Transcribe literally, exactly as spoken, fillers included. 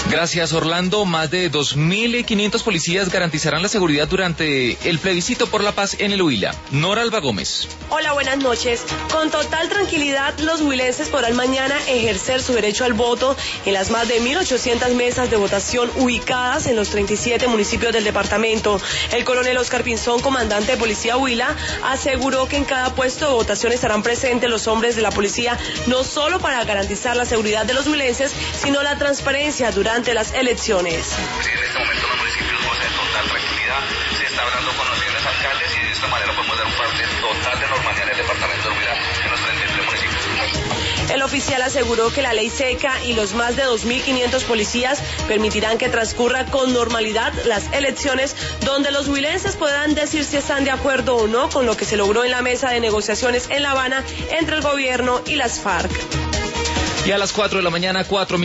Gracias, Orlando. Más de dos mil quinientos policías garantizarán la seguridad durante el plebiscito por la paz en el Huila. Nora Alba Gómez. Hola, buenas noches. Con total tranquilidad, los huilenses podrán mañana ejercer su derecho al voto en las más de mil ochocientas mesas de votación ubicadas en los treinta y siete municipios del departamento. El coronel Oscar Pinzón, comandante de Policía Huila, aseguró que en cada puesto de votación estarán presentes los hombres de la policía, no solo para garantizar la seguridad de los huilenses, sino la transparencia durante las elecciones. Sí, en este momento los municipios gozan de total tranquilidad, se está hablando con los señores alcaldes y de esta manera podemos dar un parte total de normalidad en el departamento de Huila en los treinta y tres municipios. El oficial aseguró que la ley seca y los más de dos mil quinientos policías permitirán que transcurra con normalidad las elecciones, donde los huilenses podrán decir si están de acuerdo o no con lo que se logró en la mesa de negociaciones en La Habana entre el gobierno y las FARC. Y a las cuatro de la mañana, cuatro